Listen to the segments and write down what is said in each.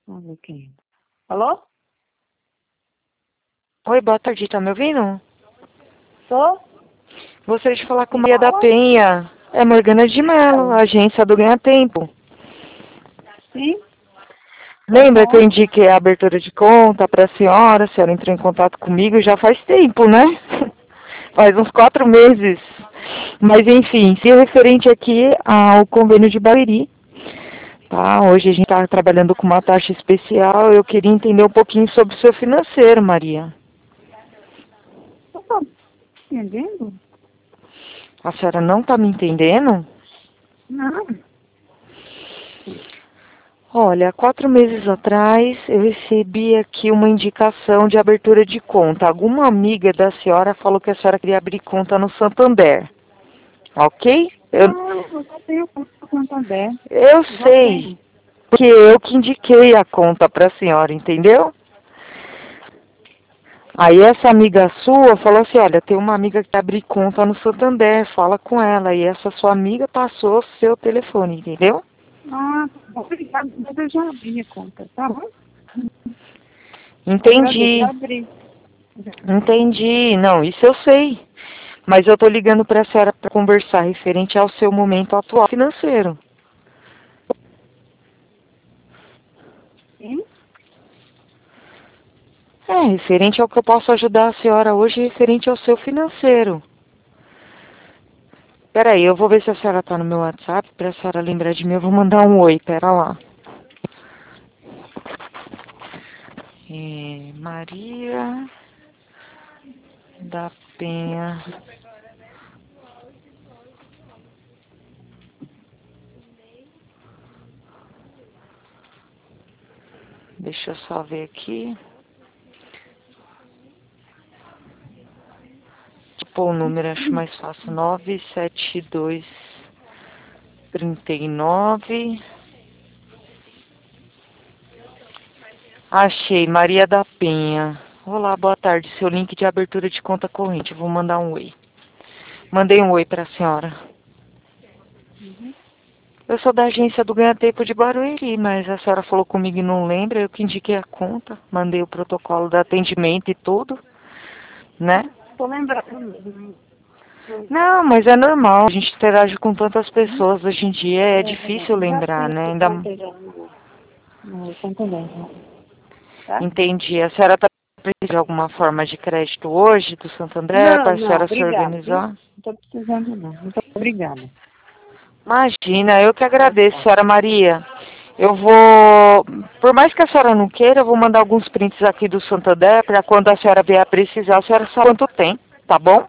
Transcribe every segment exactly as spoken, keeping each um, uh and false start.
Olha quem. Alô? Oi, boa tarde, tá me ouvindo? Sou? Gostaria de falar com Quem Maria da fala? Penha. É Morgana de Mello, Fala. agência do Ganha Tempo. Sim? Lembra que eu Aham. indiquei a abertura de conta para a senhora? A senhora entrou em contato comigo já faz tempo, né? Faz uns quatro meses. Mas, enfim, se referente aqui ao convênio de Barueri, tá? Hoje a gente está trabalhando com uma taxa especial. Eu queria entender um pouquinho sobre o seu financeiro, Maria. Você tá entendendo? A senhora não está me entendendo? Não. Olha, há quatro meses atrás eu recebi aqui uma indicação de abertura de conta. Alguma amiga da senhora falou que a senhora queria abrir conta no Santander, ok? Eu, Não, eu já tenho conta aberta. eu Já sei, tenho. porque eu que indiquei a conta para a senhora, entendeu? Aí essa amiga sua falou assim, olha, tem uma amiga que quer abrir conta no Santander, fala com ela. E essa sua amiga passou o seu telefone, entendeu? Ah, obrigada. Mas eu já abri a conta, tá bom? Agradeço, já Entendi, abri. Já. entendi. Não, isso eu sei. Mas eu estou ligando para a senhora para conversar referente ao seu momento atual financeiro. Sim? É, referente ao que eu posso ajudar a senhora hoje, referente ao seu financeiro. Peraí, eu vou ver se a senhora está no meu WhatsApp, para a senhora lembrar de mim, eu vou mandar um oi, pera lá. É, Maria da Penha. Deixa eu só ver aqui. Tipo, o número acho mais fácil. nove sete dois, três nove. Achei, Maria da Penha. Olá, boa tarde. Seu link de abertura de conta corrente. Vou mandar um oi. Mandei um oi para a senhora. Uhum. Eu sou da agência do Ganha Tempo de Barueri, mas a senhora falou comigo e não lembra. Eu que indiquei a conta. Mandei o protocolo de atendimento e tudo, né? Tô lembrando mesmo. Não, mas é normal. A gente interage com tantas Uhum. pessoas. Hoje em dia é É difícil verdade. Já lembrar, tenho né? Ainda conta já no, no Santander, já. Tá? entendi. A senhora está precisando de alguma forma de crédito hoje do Santander Não, para a não, senhora se obrigada, viu? organizar? Não tô precisando não. Muito obrigada. Imagina, eu que Boa agradeço, tarde. senhora Maria. Eu vou, por mais que a senhora não queira, eu vou mandar alguns prints aqui do Santander para quando a senhora vier a precisar, a senhora sabe quanto tem, tá bom?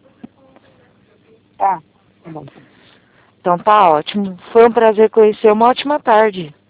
Tá, tá bom. Então tá ótimo. Foi um prazer conhecer. Uma ótima tarde.